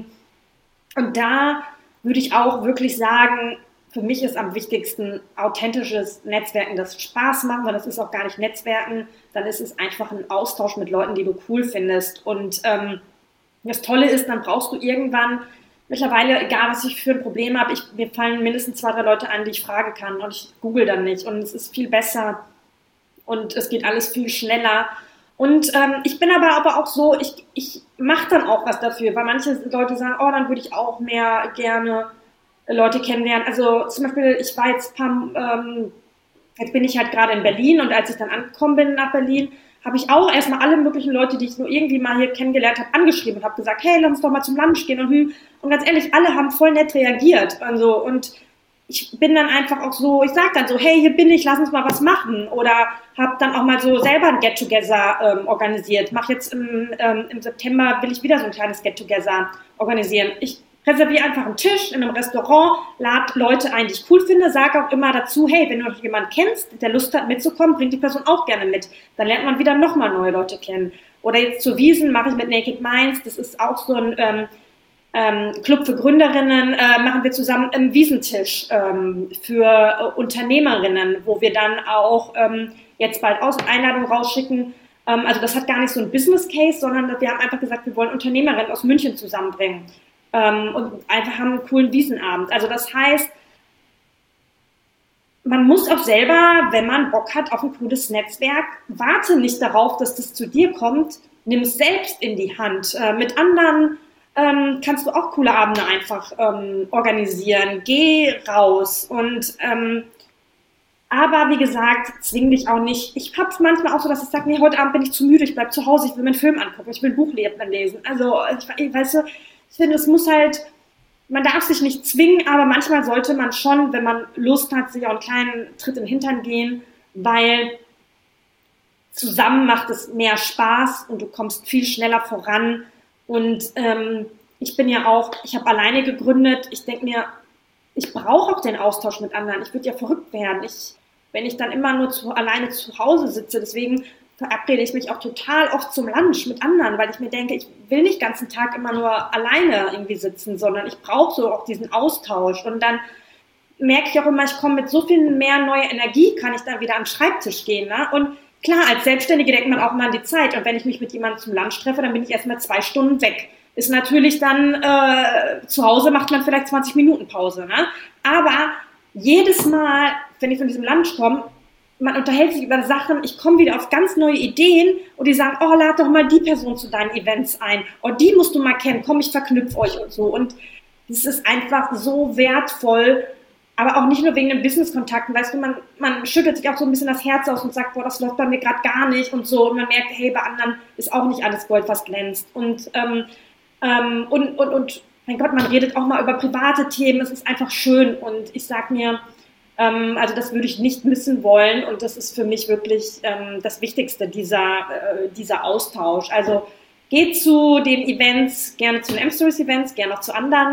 da würde ich auch wirklich sagen, für mich ist am wichtigsten authentisches Netzwerken, das Spaß macht, weil das ist auch gar nicht Netzwerken, dann ist es einfach ein Austausch mit Leuten, die du cool findest. Und das Tolle ist, dann brauchst du irgendwann, mittlerweile, egal was ich für ein Problem habe, mir fallen mindestens 2, 3 Leute an, die ich fragen kann und ich google dann nicht und es ist viel besser und es geht alles viel schneller. Und ich bin aber auch so, ich mache dann auch was dafür, weil manche Leute sagen, oh, dann würde ich auch mehr gerne Leute kennenlernen. Also zum Beispiel, ich war jetzt jetzt bin ich halt gerade in Berlin und als ich dann angekommen bin nach Berlin, habe ich auch erstmal alle möglichen Leute, die ich nur irgendwie mal hier kennengelernt habe, angeschrieben und habe gesagt, hey, lass uns doch mal zum Lunch gehen und ganz ehrlich, alle haben voll nett reagiert. Also und ich bin dann einfach auch so, ich sage dann so, hey, hier bin ich, lass uns mal was machen. Oder habe dann auch mal so selber ein Get-Together organisiert. Mache jetzt im September, will ich wieder so ein kleines Get-Together organisieren. Ich reserviere einfach einen Tisch in einem Restaurant, lade Leute ein, die ich cool finde, sage auch immer dazu, hey, wenn du noch jemanden kennst, der Lust hat mitzukommen, bringt die Person auch gerne mit. Dann lernt man wieder nochmal neue Leute kennen. Oder jetzt zu Wiesn mache ich mit Naked Minds, das ist auch so ein Club für Gründerinnen, machen wir zusammen einen Wiesentisch für Unternehmerinnen, wo wir dann auch jetzt bald Einladungen rausschicken. Also das hat gar nicht so ein Business Case, sondern wir haben einfach gesagt, wir wollen Unternehmerinnen aus München zusammenbringen. Und einfach haben einen coolen Wiesenabend. Also das heißt, man muss auch selber, wenn man Bock hat auf ein cooles Netzwerk, warte nicht darauf, dass das zu dir kommt, nimm es selbst in die Hand. Mit anderen kannst du auch coole Abende einfach organisieren. Geh raus und aber wie gesagt, zwing dich auch nicht. Ich hab's manchmal auch so, dass ich sage, nee, heute Abend bin ich zu müde, ich bleib zu Hause, ich will mir einen Film angucken, ich will ein Buch lesen. Also, weißt du, ich finde, es muss halt, man darf sich nicht zwingen, aber manchmal sollte man schon, wenn man Lust hat, sich auch einen kleinen Tritt in den Hintern gehen, weil zusammen macht es mehr Spaß und du kommst viel schneller voran. Und ich bin ja auch, ich habe alleine gegründet, ich denke mir, ich brauche auch den Austausch mit anderen. Ich würde ja verrückt werden, wenn ich dann immer nur alleine zu Hause sitze. Deswegen verabrede ich mich auch total oft zum Lunch mit anderen, weil ich mir denke, ich will nicht den ganzen Tag immer nur alleine irgendwie sitzen, sondern ich brauche so auch diesen Austausch. Und dann merke ich auch immer, ich komme mit so viel mehr neuer Energie, kann ich dann wieder am Schreibtisch gehen. Ne? Und klar, als Selbstständige denkt man auch mal an die Zeit. Und wenn ich mich mit jemandem zum Lunch treffe, dann bin ich erstmal 2 Stunden weg. Ist natürlich dann, zu Hause macht man vielleicht 20 Minuten Pause. Ne? Aber jedes Mal, wenn ich von diesem Lunch komme, man unterhält sich über Sachen, ich komme wieder auf ganz neue Ideen und die sagen, oh, lad doch mal die Person zu deinen Events ein. Oh, die musst du mal kennen, komm, ich verknüpfe euch und so. Und das ist einfach so wertvoll, aber auch nicht nur wegen den Business-Kontakten. Weißt du, man schüttelt sich auch so ein bisschen das Herz aus und sagt, boah, das läuft bei mir gerade gar nicht und so. Und man merkt, hey, bei anderen ist auch nicht alles Gold, was glänzt. Und mein Gott, man redet auch mal über private Themen. Es ist einfach schön und ich sag mir, also das würde ich nicht missen wollen und das ist für mich wirklich das Wichtigste, dieser Austausch. Also geht zu den Events, gerne zu den M-Stories-Events, gerne auch zu anderen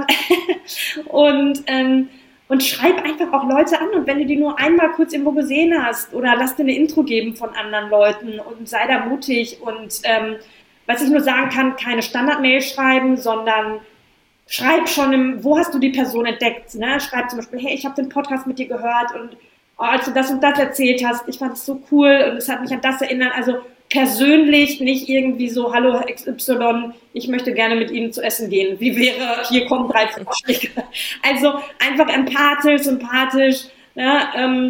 und schreib einfach auch Leute an und wenn du die nur einmal kurz irgendwo gesehen hast oder lass dir eine Intro geben von anderen Leuten und sei da mutig und was ich nur sagen kann, keine Standard-Mail schreiben, sondern schreib schon, wo hast du die Person entdeckt? Ne? Schreib zum Beispiel, hey, ich habe den Podcast mit dir gehört und als du das und das erzählt hast, ich fand es so cool und es hat mich an das erinnert. Also persönlich, nicht irgendwie so, hallo XY, ich möchte gerne mit Ihnen zu essen gehen. Wie wäre, hier kommen 3 Vorschläge. Also einfach empathisch, sympathisch. Ne?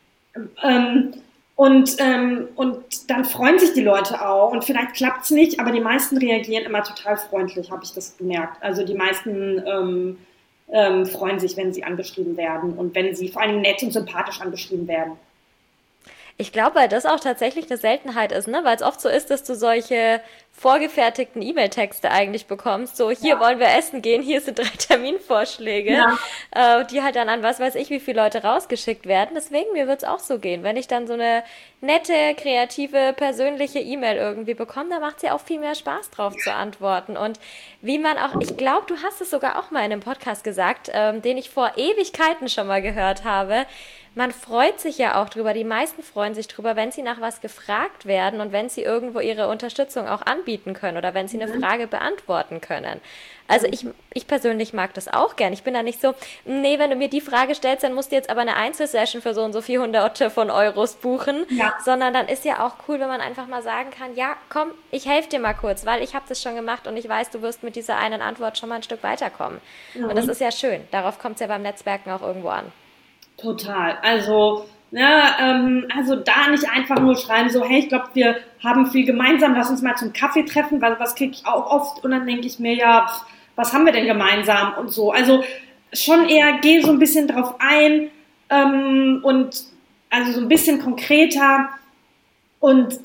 Und dann freuen sich die Leute auch. Und vielleicht klappt's nicht, aber die meisten reagieren immer total freundlich, habe ich das gemerkt. Also die meisten freuen sich, wenn sie angeschrieben werden und wenn sie vor allem nett und sympathisch angeschrieben werden. Ich glaube, weil das auch tatsächlich eine Seltenheit ist, ne? Weil es oft so ist, dass du solche vorgefertigten E-Mail-Texte eigentlich bekommst. So, hier Ja, wollen wir essen gehen, hier sind 3 Terminvorschläge, ja, die halt dann an was weiß ich, wie viele Leute rausgeschickt werden. Deswegen, mir wird's auch so gehen. Wenn ich dann so eine nette, kreative, persönliche E-Mail irgendwie bekomme, da macht's ja auch viel mehr Spaß drauf zu antworten. Und wie man auch, ich glaube, du hast es sogar auch mal in einem Podcast gesagt, den ich vor Ewigkeiten schon mal gehört habe. Man freut sich ja auch drüber, die meisten freuen sich drüber, wenn sie nach was gefragt werden und wenn sie irgendwo ihre Unterstützung auch anbieten können oder wenn sie eine mhm. Frage beantworten können. Also ich persönlich mag das auch gern. Ich bin da nicht so, nee, wenn du mir die Frage stellst, dann musst du jetzt aber eine Einzelsession für so und so 400 von Euros buchen, Ja. sondern dann ist ja auch cool, wenn man einfach mal sagen kann, ja, komm, ich helfe dir mal kurz, weil ich habe das schon gemacht und ich weiß, du wirst mit dieser einen Antwort schon mal ein Stück weiterkommen. Und das Mhm. ist ja schön. Darauf kommt es ja beim Netzwerken auch irgendwo an. Total. Also, ja, also da nicht einfach nur schreiben, so, hey, ich glaube, wir haben viel gemeinsam, lass uns mal zum Kaffee treffen, weil was kriege ich auch oft und dann denke ich mir, ja, was haben wir denn gemeinsam und so. Also schon eher geh so ein bisschen drauf ein und also so ein bisschen konkreter und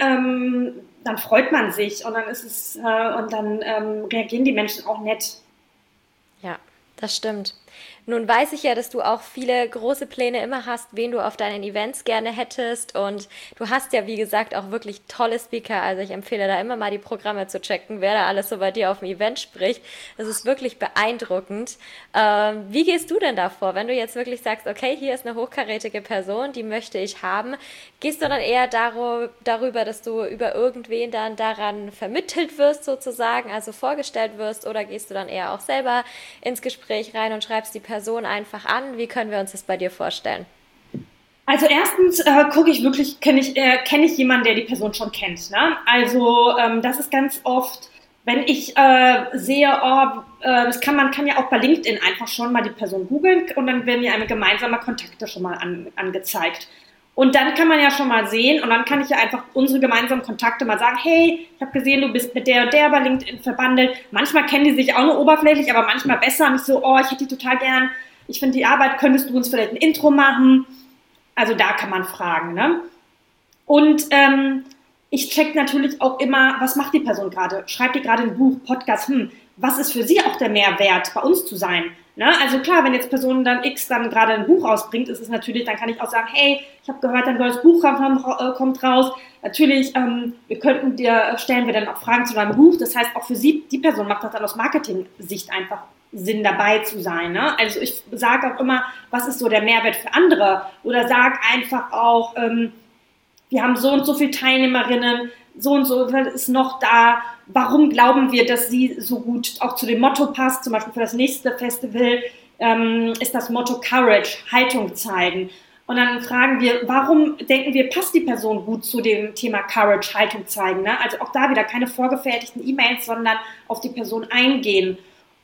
dann freut man sich und dann ist es und dann reagieren die Menschen auch nett. Ja, das stimmt. Nun weiß ich ja, dass du auch viele große Pläne immer hast, wen du auf deinen Events gerne hättest. Und du hast ja, wie gesagt, auch wirklich tolle Speaker. Also ich empfehle da immer mal die Programme zu checken, wer da alles so bei dir auf dem Event spricht. Das ist wirklich beeindruckend. Wie gehst du denn da vor, wenn du jetzt wirklich sagst, okay, hier ist eine hochkarätige Person, die möchte ich haben? Gehst du dann eher darüber, dass du über irgendwen dann daran vermittelt wirst sozusagen, also vorgestellt wirst, oder gehst du dann eher auch selber ins Gespräch rein und schreibst die Person einfach an? Wie können wir uns das bei dir vorstellen? Also erstens gucke ich wirklich, kenn ich jemanden, der die Person schon kennt. Ne? Also das ist ganz oft, wenn ich sehe, man kann ja auch bei LinkedIn einfach schon mal die Person googeln und dann werden mir einem gemeinsame Kontakte schon mal angezeigt. Und dann kann man ja schon mal sehen und dann kann ich ja einfach unsere gemeinsamen Kontakte mal sagen, hey, ich habe gesehen, du bist mit der und der bei LinkedIn verbandelt. Manchmal kennen die sich auch nur oberflächlich, aber manchmal besser. Und ich so, oh, ich hätte die total gern. Ich finde die Arbeit, könntest du uns vielleicht ein Intro machen? Also da kann man fragen. Ne? Und ich check natürlich auch immer, was macht die Person gerade? Schreibt die gerade ein Buch, Podcast? Was ist für sie auch der Mehrwert, bei uns zu sein? Ne? Also klar, wenn jetzt Person dann X dann gerade ein Buch rausbringt, ist es natürlich, dann kann ich auch sagen, hey, ich habe gehört, ein neues Buch kommt raus. Natürlich, stellen wir dann auch Fragen zu deinem Buch. Das heißt, auch für sie, die Person macht das dann aus Marketing-Sicht einfach Sinn, dabei zu sein. Ne? Also ich sage auch immer, was ist so der Mehrwert für andere? Oder sag einfach auch, wir haben so und so viele Teilnehmerinnen, so und so ist noch da. Warum glauben wir, dass sie so gut auch zu dem Motto passt? Zum Beispiel für das nächste Festival ist das Motto Courage, Haltung zeigen. Und dann fragen wir, warum denken wir, passt die Person gut zu dem Thema Courage, Haltung zeigen? Ne? Also auch da wieder keine vorgefertigten E-Mails, sondern auf die Person eingehen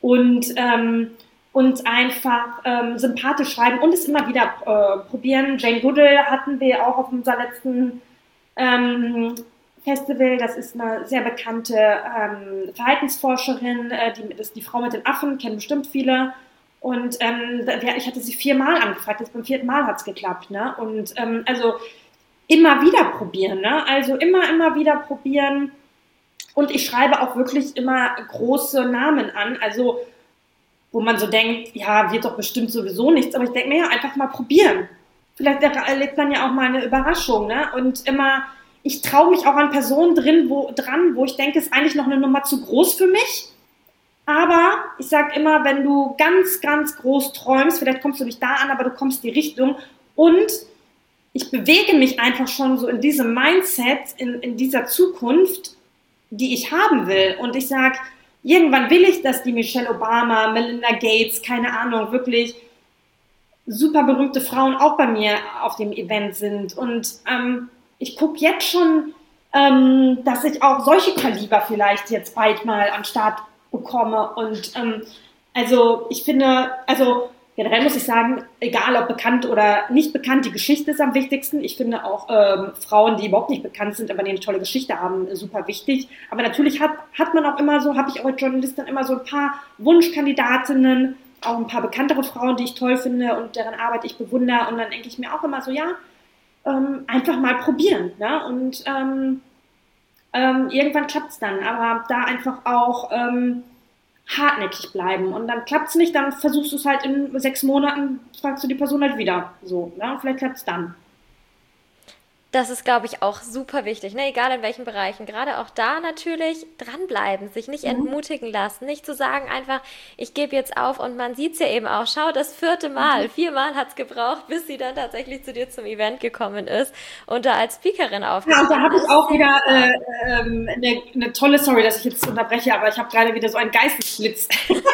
und einfach sympathisch schreiben und es immer wieder probieren. Jane Goodall hatten wir auch auf unserer letzten Festival. Das ist eine sehr bekannte Verhaltensforscherin, das ist die Frau mit den Affen, kennen bestimmt viele. Und ich hatte sie 4-mal angefragt, jetzt beim 4. Mal hat es geklappt. Ne? Und also immer wieder probieren. Ne? Also immer wieder probieren. Und ich schreibe auch wirklich immer große Namen an. Also wo man so denkt, ja, wird doch bestimmt sowieso nichts. Aber ich denke mir ja, einfach mal probieren. Vielleicht erlebt man ja auch mal eine Überraschung. Ne? Und immer, ich traue mich auch an Personen dran, wo ich denke, ist eigentlich noch eine Nummer zu groß für mich. Aber ich sage immer, wenn du ganz, ganz groß träumst, vielleicht kommst du nicht da an, aber du kommst in die Richtung. Und ich bewege mich einfach schon so in diesem Mindset, in dieser Zukunft, die ich haben will. Und ich sage, irgendwann will ich, dass die Michelle Obama, Melinda Gates, keine Ahnung, wirklich super berühmte Frauen auch bei mir auf dem Event sind. Und ich gucke jetzt schon, dass ich auch solche Kaliber vielleicht jetzt bald mal am Start bekomme. Und also ich finde, also generell muss ich sagen, egal ob bekannt oder nicht bekannt, die Geschichte ist am wichtigsten. Ich finde auch Frauen, die überhaupt nicht bekannt sind, aber die eine tolle Geschichte haben, super wichtig. Aber natürlich hat man auch immer so, habe ich auch als Journalistin immer so ein paar Wunschkandidatinnen, auch ein paar bekanntere Frauen, die ich toll finde und deren Arbeit ich bewundere. Und dann denke ich mir auch immer so, ja, einfach mal probieren. Ne? Und irgendwann klappt es dann. Aber da einfach auch hartnäckig bleiben. Und dann klappt es nicht, dann versuchst du es halt in 6 Monaten, fragst du die Person halt wieder. So, ne? Und vielleicht klappt es dann. Das ist, glaube ich, auch super wichtig, ne? Egal in welchen Bereichen. Gerade auch da natürlich dranbleiben, sich nicht Mhm. entmutigen lassen, nicht zu sagen einfach, ich gebe jetzt auf und man sieht es ja eben auch, schau, das 4. Mal, 4 Mal hat es gebraucht, bis sie dann tatsächlich zu dir zum Event gekommen ist und da als Speakerin Ja, und da aufgetreten habe ich ist. auch Sehr wieder super. eine tolle, sorry, dass ich jetzt unterbreche, aber ich habe gerade wieder so einen Geistesblitz.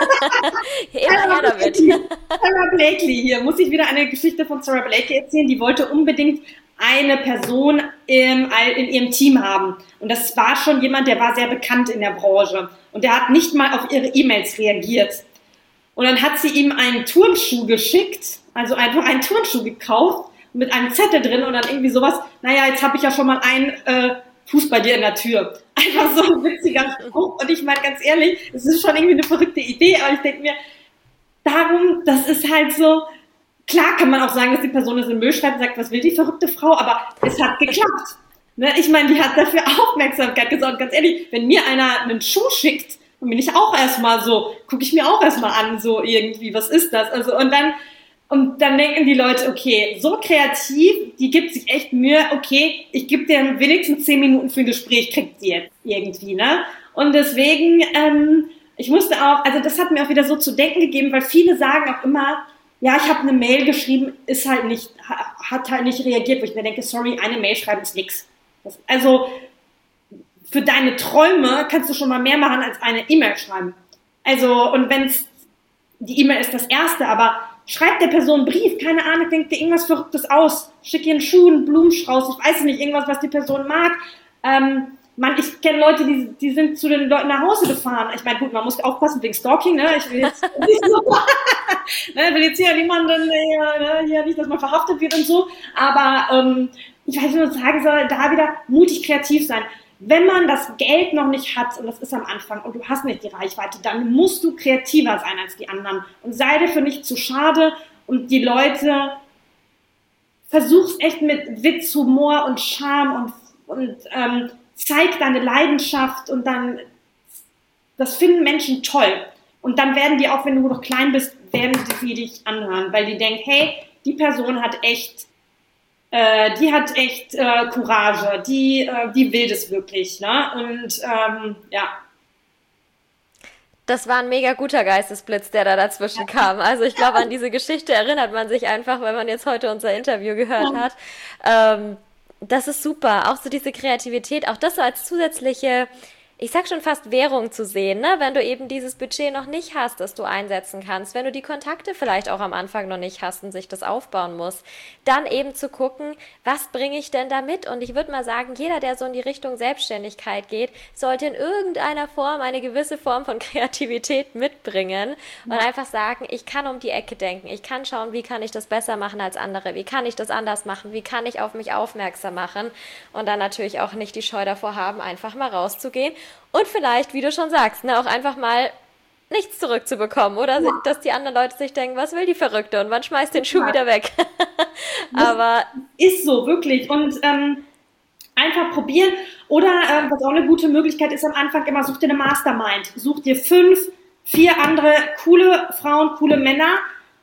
Immer Sarah her damit. Blakely. Sarah Blakely hier. Muss ich wieder eine Geschichte von Sarah Blakely erzählen? Die wollte unbedingt eine Person in ihrem Team haben. Und das war schon jemand, der war sehr bekannt in der Branche. Und der hat nicht mal auf ihre E-Mails reagiert. Und dann hat sie ihm einen Turnschuh geschickt, also einfach einen Turnschuh gekauft mit einem Zettel drin und dann irgendwie sowas, naja, jetzt habe ich ja schon mal einen Fuß bei dir in der Tür. Einfach so ein witziger Spruch. Und ich meine ganz ehrlich, es ist schon irgendwie eine verrückte Idee, aber ich denke mir, darum, das ist halt so, klar kann man auch sagen, dass die Person das in den Müll schreibt und sagt, was will die verrückte Frau, aber es hat geklappt. Ne? Ich meine, die hat dafür Aufmerksamkeit gesorgt. Ganz ehrlich, wenn mir einer einen Schuh schickt, dann bin ich auch erstmal so, gucke ich mir auch erstmal an, so irgendwie, was ist das? Also, und dann denken die Leute, okay, so kreativ, die gibt sich echt Mühe, okay, ich gebe dir wenigstens 10 Minuten für ein Gespräch, kriegt sie jetzt irgendwie, ne? Und deswegen, ich musste auch, also das hat mir auch wieder so zu denken gegeben, weil viele sagen auch immer, ja, ich habe eine Mail geschrieben, ist halt nicht, hat halt nicht reagiert, wo ich mir denke, sorry, eine Mail schreiben ist nix. Also für deine Träume kannst du schon mal mehr machen als eine E-Mail schreiben. Also, und wenn's, die E-Mail ist das erste, aber schreib der Person einen Brief, keine Ahnung, denk dir irgendwas Verrücktes aus, schick ihr einen Schuh, einen Blumenstrauß, ich weiß nicht, irgendwas, was die Person mag. Ich kenne Leute, die sind zu den Leuten nach Hause gefahren. Ich meine, gut, man muss aufpassen wegen Stalking, ne? Ich will jetzt nicht so, ne, will jetzt hier niemanden, hier nicht, dass man verhaftet wird und so, aber ich weiß nicht, was ich sagen soll, da wieder mutig kreativ sein. Wenn man das Geld noch nicht hat, und das ist am Anfang, und du hast nicht die Reichweite, dann musst du kreativer sein als die anderen. Und sei dafür nicht zu schade und die Leute, versuch's echt mit Witz, Humor und Charme und zeig deine Leidenschaft und dann, das finden Menschen toll. Und dann werden die auch, wenn du noch klein bist, werden die dich anhören, weil die denken, hey, die Person hat echt Courage, die will das wirklich, ne? Und ja, Das war ein mega guter Geistesblitz, der da dazwischen kam. Also ich glaube, an diese Geschichte erinnert man sich einfach, wenn man jetzt heute unser Interview gehört hat. Ähm, Das ist super. Auch so diese Kreativität, auch das so als zusätzliche, ich sag schon fast Währung zu sehen, ne? Wenn du eben dieses Budget noch nicht hast, das du einsetzen kannst, wenn du die Kontakte vielleicht auch am Anfang noch nicht hast und sich das aufbauen muss, dann eben zu gucken, was bringe ich denn da mit? Und ich würde mal sagen, jeder, der so in die Richtung Selbstständigkeit geht, sollte in irgendeiner Form eine gewisse Form von Kreativität mitbringen und einfach sagen, ich kann um die Ecke denken, ich kann schauen, wie kann ich das besser machen als andere, wie kann ich das anders machen, wie kann ich auf mich aufmerksam machen und dann natürlich auch nicht die Scheu davor haben, einfach mal rauszugehen und vielleicht, wie du schon sagst, ne, auch einfach mal nichts zurückzubekommen oder dass die anderen Leute sich denken, was will die Verrückte und man schmeißt den Schuh ja, wieder weg. das Aber ist so, wirklich. Und einfach probieren. Oder was auch eine gute Möglichkeit ist am Anfang immer, such dir eine Mastermind. Such dir 4 andere coole Frauen, coole Männer.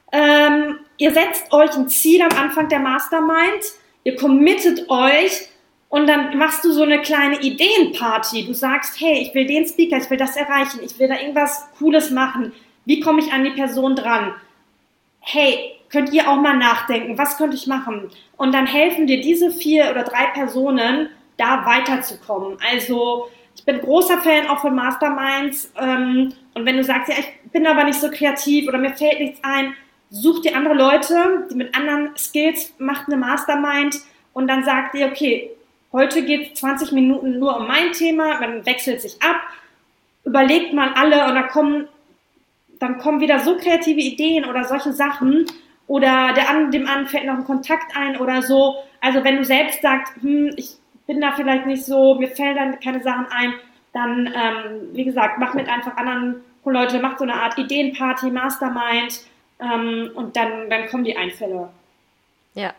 Ihr setzt euch ein Ziel am Anfang der Mastermind. Ihr committet euch und dann machst du so eine kleine Ideenparty. Du sagst, hey, ich will den Speaker, ich will das erreichen, ich will da irgendwas Cooles machen. Wie komme ich an die Person dran? Hey, könnt ihr auch mal nachdenken, was könnte ich machen? Und dann helfen dir diese 4 oder 3 Personen, da weiterzukommen. Also ich bin großer Fan auch von Masterminds. Und wenn du sagst, ja, ich bin aber nicht so kreativ oder mir fällt nichts ein, such dir andere Leute, die mit anderen Skills, macht eine Mastermind und dann sagt ihr, okay, heute geht es 20 Minuten nur um mein Thema, man wechselt sich ab, überlegt mal alle und dann kommen wieder so kreative Ideen oder solche Sachen oder dem anderen fällt noch ein Kontakt ein oder so. Also wenn du selbst sagst, ich bin da vielleicht nicht so, mir fällen dann keine Sachen ein, dann, wie gesagt, mach mit einfach anderen Leute, mach so eine Art Ideenparty, Mastermind und dann kommen die Einfälle. ja,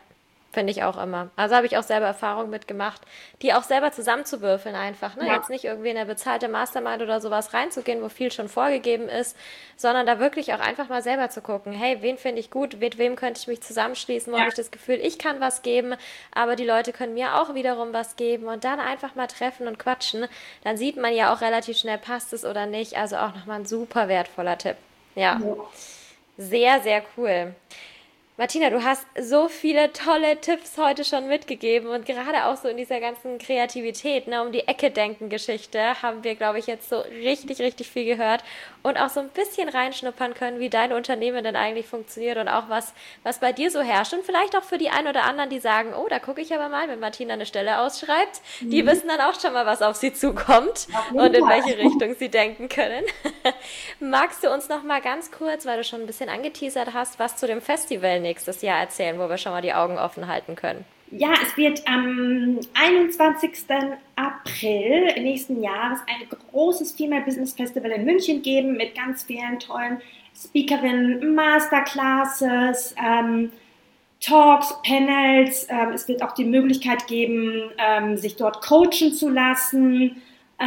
finde ich auch immer. Also habe ich auch selber Erfahrung mitgemacht, die auch selber zusammenzuwürfeln einfach. Ne? Ja, Jetzt nicht irgendwie in eine bezahlte Mastermind oder sowas reinzugehen, wo viel schon vorgegeben ist, sondern da wirklich auch einfach mal selber zu gucken, hey, wen finde ich gut, mit wem könnte ich mich zusammenschließen, wo ja, habe ich das Gefühl, ich kann was geben, aber die Leute können mir auch wiederum was geben und dann einfach mal treffen und quatschen. Dann sieht man ja auch relativ schnell, passt es oder nicht. Also auch nochmal ein super wertvoller Tipp. Ja, ja. sehr, sehr cool. Martina, du hast so viele tolle Tipps heute schon mitgegeben und gerade auch so in dieser ganzen Kreativität, ne, um die Ecke denken Geschichte, haben wir, glaube ich, jetzt so richtig, richtig viel gehört und auch so ein bisschen reinschnuppern können, wie dein Unternehmen denn eigentlich funktioniert und auch was bei dir so herrscht und vielleicht auch für die ein oder anderen, die sagen, oh, da gucke ich aber mal, wenn Martina eine Stelle ausschreibt, die Mhm. wissen dann auch schon mal, was auf sie zukommt Auf und jeden in Fall. welche Richtung sie denken können. Magst du uns noch mal ganz kurz, weil du schon ein bisschen angeteasert hast, was zu dem Festival nächstes Jahr erzählen, wo wir schon mal die Augen offen halten können? Ja, es wird am 21. April nächsten Jahres ein großes Female Business Festival in München geben mit ganz vielen tollen Speakerinnen, Masterclasses, Talks, Panels. Es wird auch die Möglichkeit geben, sich dort coachen zu lassen.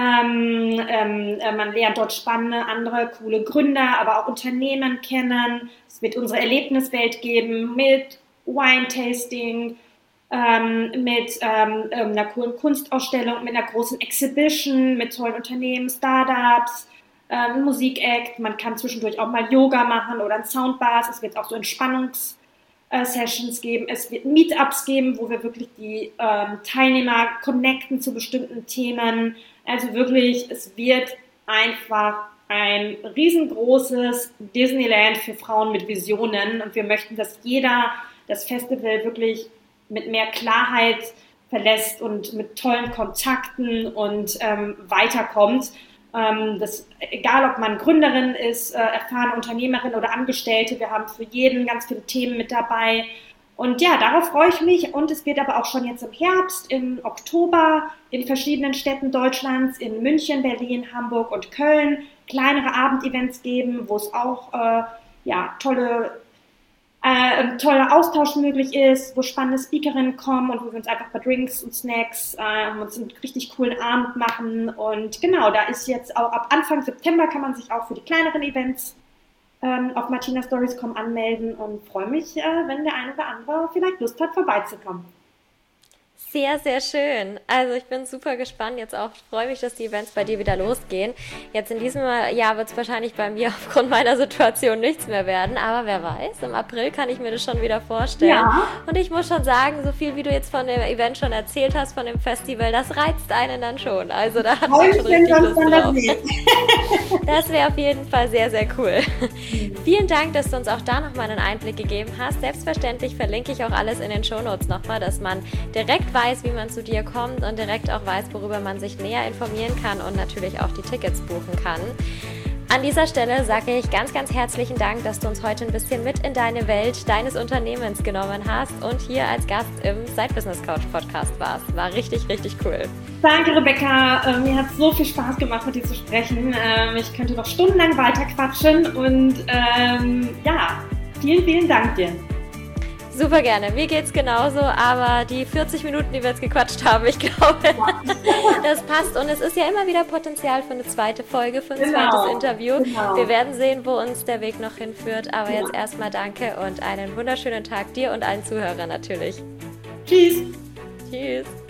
Man lernt dort spannende, andere coole Gründer, aber auch Unternehmen kennen. Es wird unsere Erlebniswelt geben mit Wine-Tasting, mit einer coolen Kunstausstellung, mit einer großen Exhibition, mit tollen Unternehmen, Startups, Musikact. Man kann zwischendurch auch mal Yoga machen oder ein Soundbars. Es wird auch so Entspannungs-Sessions geben. Es wird Meetups geben, wo wir wirklich die Teilnehmer connecten zu bestimmten Themen. Also wirklich, es wird einfach ein riesengroßes Disneyland für Frauen mit Visionen und wir möchten, dass jeder das Festival wirklich mit mehr Klarheit verlässt und mit tollen Kontakten und weiterkommt. Egal, ob man Gründerin ist, erfahrene Unternehmerin oder Angestellte, wir haben für jeden ganz viele Themen mit dabei. Und ja, darauf freue ich mich. Und es wird aber auch schon jetzt im Herbst, im Oktober in verschiedenen Städten Deutschlands, in München, Berlin, Hamburg und Köln, kleinere Abendevents geben, wo es auch ja, toller Austausch möglich ist, wo spannende Speakerinnen kommen und wo wir uns einfach bei Drinks und Snacks uns einen richtig coolen Abend machen. Und genau, da ist jetzt auch ab Anfang September kann man sich auch für die kleineren Events auf martinastories.com anmelden und freue mich, wenn der ein oder andere vielleicht Lust hat, vorbeizukommen. Sehr, sehr schön. Also ich bin super gespannt jetzt auch. Ich freue mich, dass die Events bei dir wieder losgehen. Jetzt in diesem Jahr wird es wahrscheinlich bei mir aufgrund meiner Situation nichts mehr werden. Aber wer weiß, im April kann ich mir das schon wieder vorstellen. Ja, Und ich muss schon sagen, so viel wie du jetzt von dem Event schon erzählt hast, von dem Festival, das reizt einen dann schon. Also da hat man freue schon mich, wenn richtig wir uns Lust dann da drauf. sehen. Das wäre auf jeden Fall sehr, sehr cool. Vielen Dank, dass du uns auch da nochmal einen Einblick gegeben hast. Selbstverständlich verlinke ich auch alles in den Shownotes nochmal, dass man direkt weiß, wie man zu dir kommt und direkt auch weiß, worüber man sich näher informieren kann und natürlich auch die Tickets buchen kann. An dieser Stelle sage ich ganz, ganz herzlichen Dank, dass du uns heute ein bisschen mit in deine Welt deines Unternehmens genommen hast und hier als Gast im Side Business Coach Podcast warst. War richtig, richtig cool. Danke, Rebecca. Mir hat so viel Spaß gemacht, mit dir zu sprechen. Ich könnte noch stundenlang weiter quatschen und ja, vielen, vielen Dank dir. Super gerne. Mir geht's genauso, aber die 40 Minuten, die wir jetzt gequatscht haben, ich glaube, das passt. Und es ist ja immer wieder Potenzial für eine zweite Folge, für ein zweites Interview. Genau. Wir werden sehen, wo uns der Weg noch hinführt. Aber Ja. jetzt erstmal danke und einen wunderschönen Tag dir und allen Zuhörern natürlich. Tschüss. Tschüss.